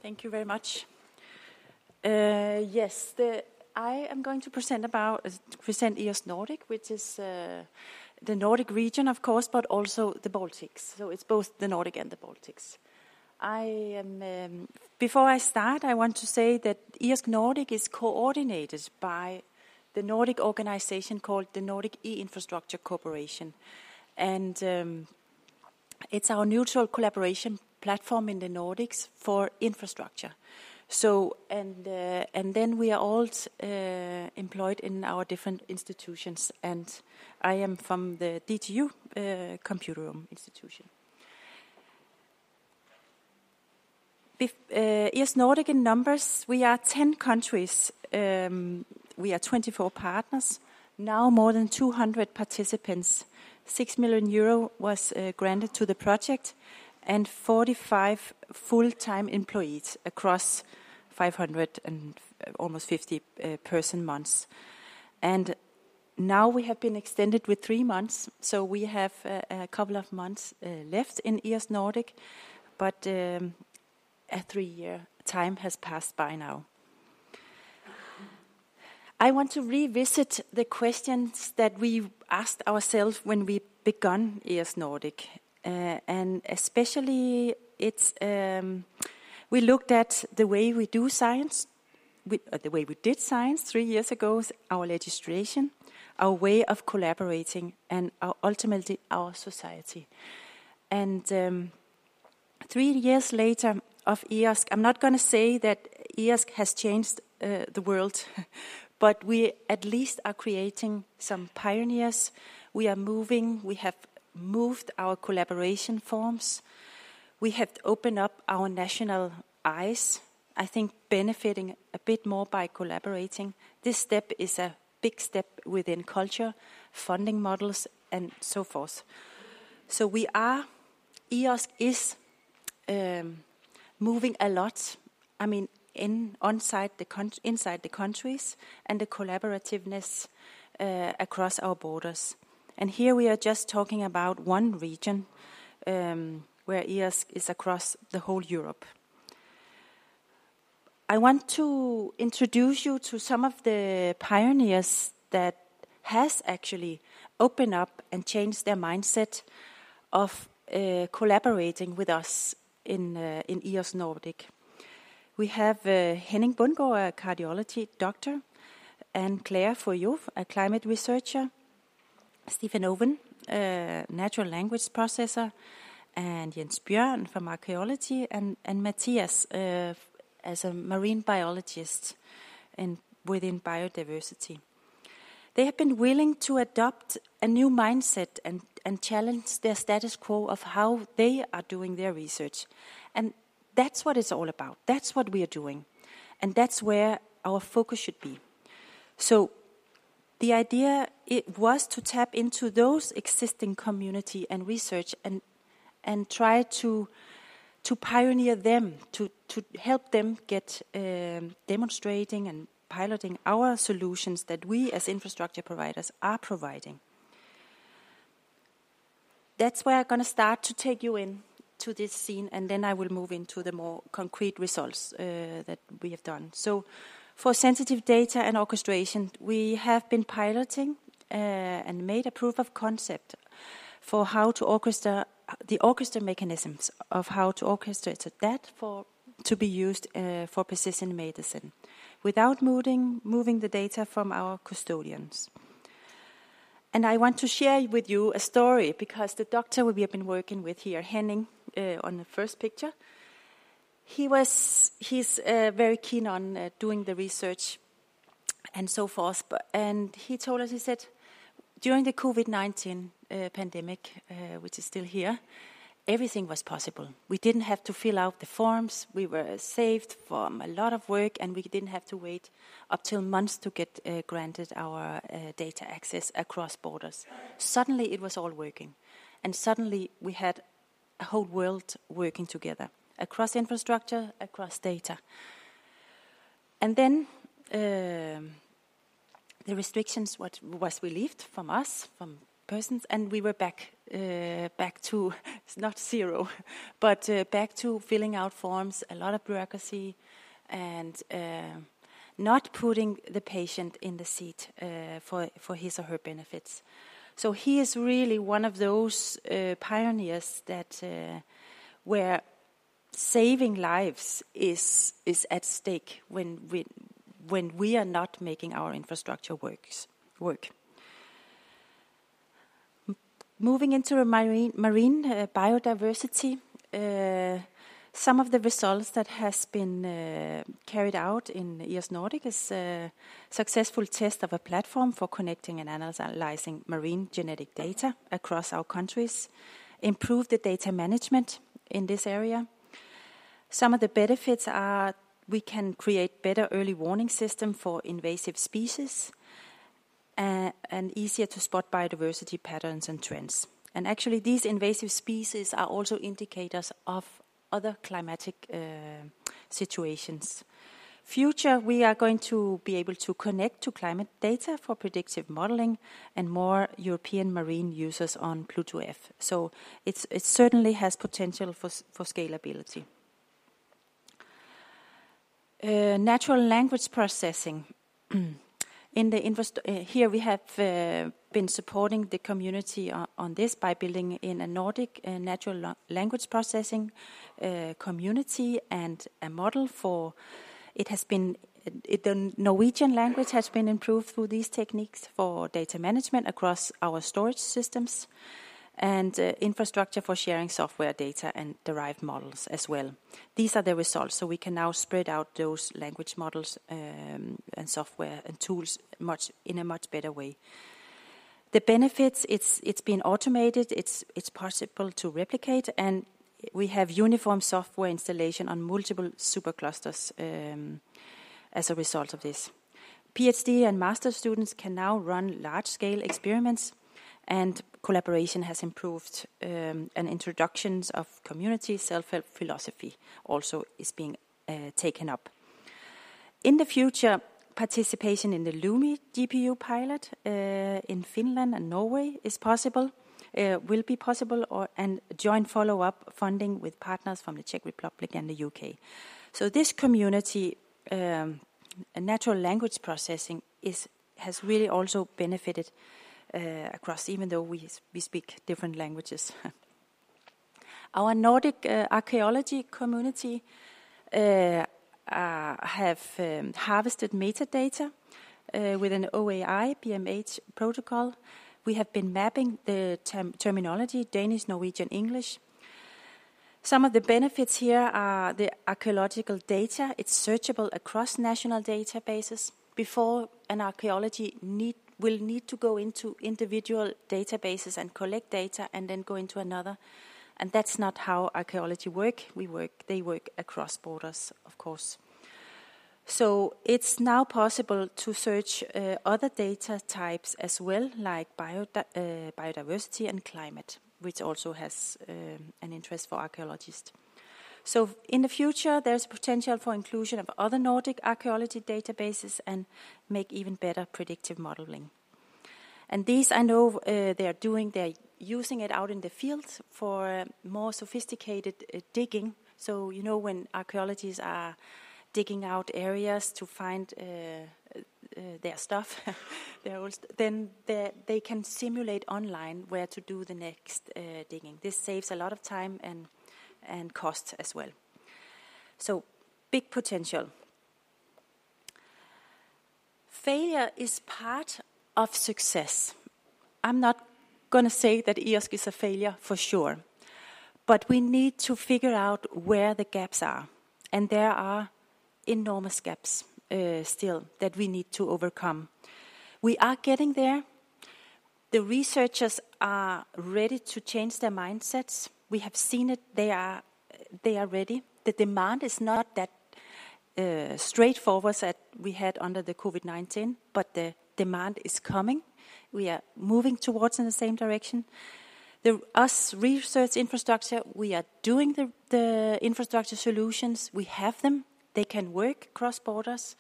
Thank you very much. Yes, I am going to present EOS Nordic, which is the Nordic region, of course, but also the Baltics. So it's both the Nordic and the Baltics. Before I start, I want to say that EOS Nordic is coordinated by the Nordic organization called the Nordic E-Infrastructure Corporation. And it's our neutral collaboration platform in the Nordics for infrastructure. So, and then we are all employed in our different institutions. And I am from the DTU Computer Room Institution. EOS Nordic in numbers, we are 10 countries. We are 24 partners, now more than 200 participants. 6 million euro was granted to the project, and 45 full-time employees across 500 and almost 50 person months. And now we have been extended with 3 months, so we have a couple of months left in EOS Nordic, but a 3-year time has passed by now. I want to revisit the questions that we asked ourselves when we began EOS Nordic. And especially we looked at the way we do science, the way we did science 3 years ago, our legislation, our way of collaborating, and ultimately our society. And 3 years later of EOS, I'm not going to say that EOS has changed the world, but we at least are creating some pioneers. We are moving, we have moved our collaboration forms. We have opened up our national eyes, I think benefiting a bit more by collaborating. This step is a big step within culture, funding models, and so forth. So EOS is moving a lot. I mean, inside the countries, and the collaborativeness across our borders. And here we are just talking about one region where EOS is across the whole Europe. I want to introduce you to some of the pioneers that has actually opened up and changed their mindset of collaborating with us in EOS Nordic. We have Henning Bundgaard, a cardiology doctor, and Claire Foyot, a climate researcher, Stephen Owen, a natural language processor, and Jens Bjørn from archaeology, and Matthias as a marine biologist within biodiversity. They have been willing to adopt a new mindset and challenge their status quo of how they are doing their research. And that's what it's all about. That's what we are doing. And that's where our focus should be. So the idea it was to tap into those existing community and research and try to pioneer them, to help them get demonstrating and piloting our solutions that we as infrastructure providers are providing. That's where I'm going to start to take you in to this scene, and then I will move into the more concrete results that we have done. So for sensitive data and orchestration, we have been piloting and made a proof of concept for how to orchestrate the orchestra mechanisms of how to orchestrate that to be used for precision medicine without moving the data from our custodians. And I want to share with you a story because the doctor we have been working with here, Henning, on the first picture, he's very keen on doing the research and so forth. And he told us, he said, during the COVID-19 pandemic, which is still here, everything was possible. We didn't have to fill out the forms. We were saved from a lot of work, and we didn't have to wait up till months to get granted our data access across borders. Suddenly it was all working. And suddenly we had a whole world working together, across infrastructure, across data. And then the restrictions was relieved from us, from persons, and we were back back to, it's not zero, but back to filling out forms, a lot of bureaucracy, and not putting the patient in the seat for his or her benefits. So he is really one of those pioneers that where saving lives is at stake when we are not making our infrastructure work. Moving into marine biodiversity, some of the results that has been carried out in EOS Nordic is a successful test of a platform for connecting and analyzing marine genetic data across our countries, improve the data management in this area. Some of the benefits are we can create better early warning system for invasive species and easier to spot biodiversity patterns and trends. And actually these invasive species are also indicators of other climatic situations. Future, we are going to be able to connect to climate data for predictive modeling and more European marine users on Pluto F. So it certainly has potential for scalability. Natural language processing. Here we have been supporting the community on this by building in a Nordic natural language processing community and a model for. The Norwegian language has been improved through these techniques for data management across our storage systems and infrastructure for sharing software data and derived models as well. These are the results, so we can now spread out those language models and software and tools in a much better way. The benefits, it's been automated, it's possible to replicate, and we have uniform software installation on multiple superclusters as a result of this. PhD and master students can now run large-scale experiments, and collaboration has improved, and introductions of community self-help philosophy also is being taken up. In the future, participation in the LUMI GPU pilot in Finland and Norway is possible. Will be possible, and joint follow-up funding with partners from the Czech Republic and the UK. So this community, natural language processing, has really also benefited across, even though we speak different languages. Our Nordic archaeology community have harvested metadata with an OAI BMH protocol. We have been mapping the terminology, Danish, Norwegian, English. Some of the benefits here are the archaeological data. It's searchable across national databases. Before, an archaeology will need to go into individual databases and collect data and then go into another. And that's not how archaeology work. They work across borders, of course. So it's now possible to search other data types as well, like biodiversity and climate, which also has an interest for archaeologists. So in the future, there's potential for inclusion of other Nordic archaeology databases and make even better predictive modeling. And these, I know, they're using it out in the field for more sophisticated digging. So, you know, when archaeologists are digging out areas to find their stuff, then they can simulate online where to do the next digging. This saves a lot of time and cost as well. So, big potential. Failure is part of success. I'm not going to say that EOSC is a failure for sure, but we need to figure out where the gaps are. And there are enormous gaps still that we need to overcome. We are getting there. The researchers are ready to change their mindsets. We have seen it. They are ready. The demand is not that straightforward as we had under the COVID-19, but the demand is coming. We are moving towards in the same direction. Us research infrastructure, we are doing the infrastructure solutions. We have them. They can work cross borders.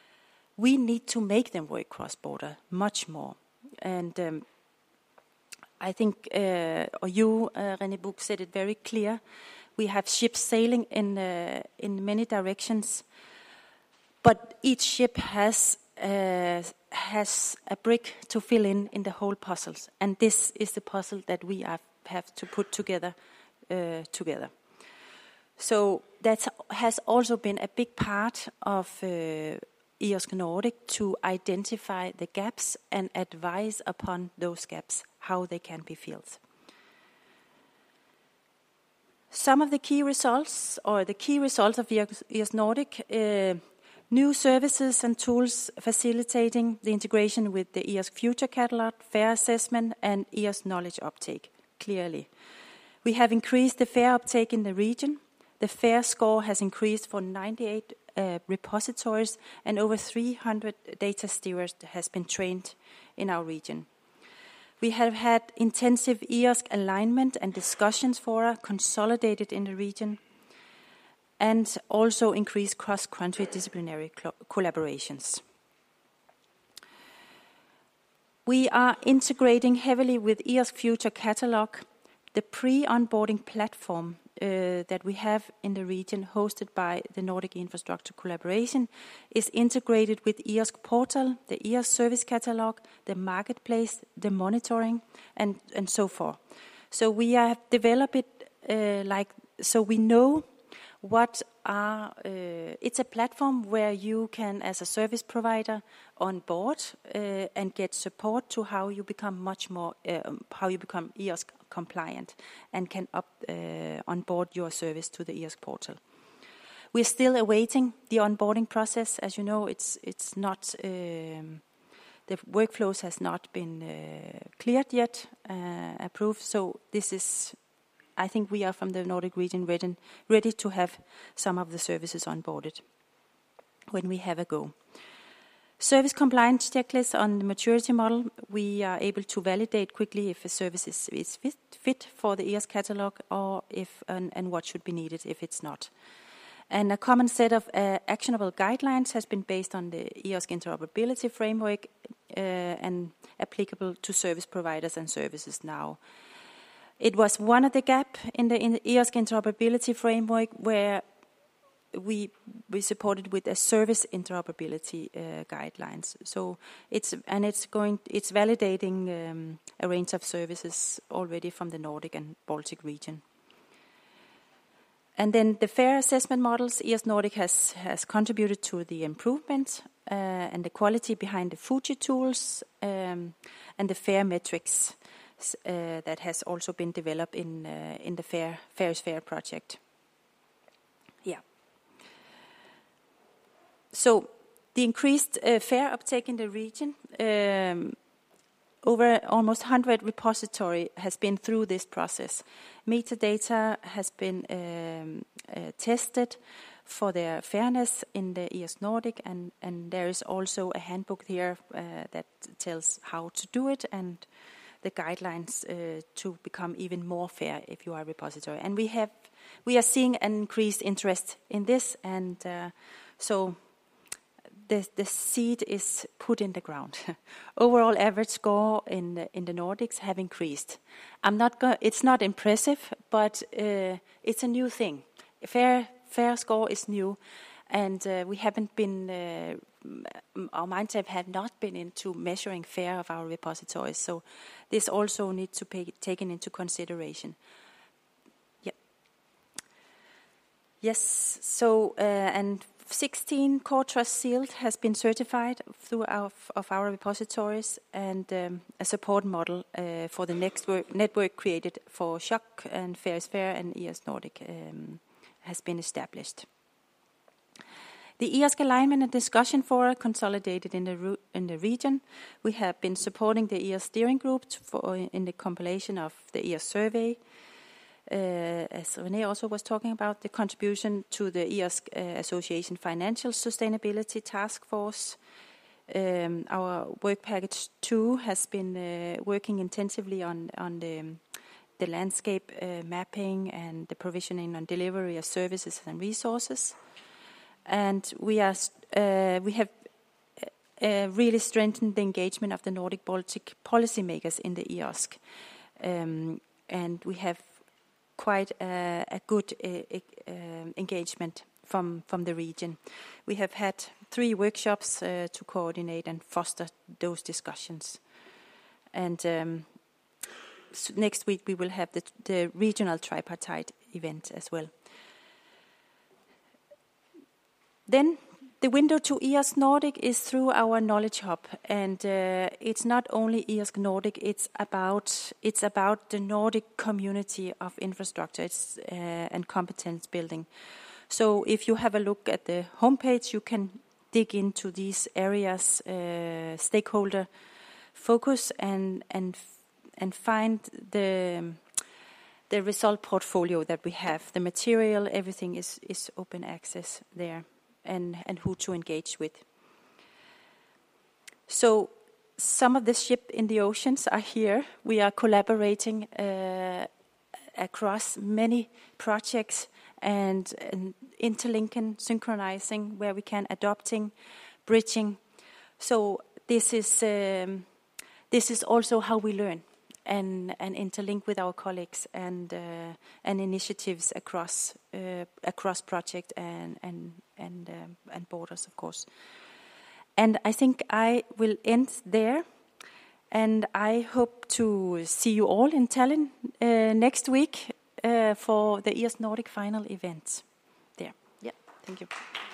We need to make them work cross border much more. And I think, or you, René Buch, said it very clear. We have ships sailing in many directions, but each ship has a brick to fill in the whole puzzles, and this is the puzzle that we have to put together. So that has also been a big part of IOSC Nordic to identify the gaps and advise upon those gaps, how they can be filled. Some of the key results, or the key results of IOSC Nordic, new services and tools facilitating the integration with the IOSC Future Catalog, FAIR assessment, and IOSC knowledge uptake, clearly. We have increased the FAIR uptake in the region. The FAIR score has increased for 98 repositories, and over 300 data stewards has been trained in our region. We have had intensive IOSC alignment and discussions fora consolidated in the region, and also increased cross-country disciplinary collaborations. We are integrating heavily with IOSC Future Catalog. The pre-onboarding platform that we have in the region, hosted by the Nordic Infrastructure Collaboration, is integrated with IOSC Portal, the IOSC Service Catalog, the Marketplace, the monitoring, and so forth. So we have developed it so we know what are. It's a platform where you can, as a service provider, onboard and get support to how you become much more, how you become IOSC compliant and can onboard your service to the IOSC portal. We're still awaiting the onboarding process. As you know, it's not the workflows has not been cleared yet, approved. So this is, I think we are from the Nordic region ready to have some of the services onboarded when we have a go. Service compliance checklist on the maturity model. We are able to validate quickly if a service is fit for the IOSC catalog, or if and what should be needed if it's not. And a common set of actionable guidelines has been based on the IOSC interoperability framework and applicable to service providers and services now. It was one of the gaps in the IOSC interoperability framework where we supported with a service interoperability guidelines. So it's validating a range of services already from the Nordic and Baltic region. And then the FAIR assessment models, IOSC Nordic has contributed to the improvement and the quality behind the Fuji tools and the FAIR metrics that has also been developed in the FAIR is FAIR project. Yeah. So the increased FAIR uptake in the region, over almost 100 repository has been through this process. Metadata has been tested for their fairness in the IOSC Nordic, and there is also a handbook here that tells how to do it and the guidelines to become even more fair if you are a repository. And we are seeing an increased interest in this, and so the seed is put in the ground. Overall average score in the Nordics have increased. It's not impressive, but it's a new thing. Fair score is new, and we haven't been. Our Mindtab have not been into measuring FAIR of our repositories, so this also needs to be taken into consideration. Yeah. Yes. So and 16 core trust sealed has been certified through our repositories, and a support model for the next network created for SHOC and FAIR is FAIR and IOSC Nordic has been established. The IOSC alignment and discussion fora consolidated in the region. We have been supporting the IOSC steering group in the compilation of the IOSC survey. As René also was talking about, the contribution to the IOSC Association Financial Sustainability Task Force. Our work package 2 has been working intensively on the landscape mapping and the provisioning and delivery of services and resources. And we have really strengthened the engagement of the Nordic Baltic policymakers in the IOSC. and we have quite a good engagement from the region. We have had 3 workshops to coordinate and foster those discussions. And next week we will have the regional tripartite event as well. Then the window to IASC Nordic is through our knowledge hub, and it's not only IASC Nordic. It's about the Nordic community of infrastructure and competence building. So if you have a look at the homepage, you can dig into these areas, stakeholder focus, and find the result portfolio that we have. The material, everything is open access there. And who to engage with. So some of the ships in the oceans are here. We are collaborating across many projects and interlinking, synchronizing where we can, adopting, bridging. So this is also how we learn and interlink with our colleagues and initiatives across project and borders, of course. And I think I will end there, and I hope to see you all in Tallinn next week for the IASC Nordic final event there. Yeah, thank you.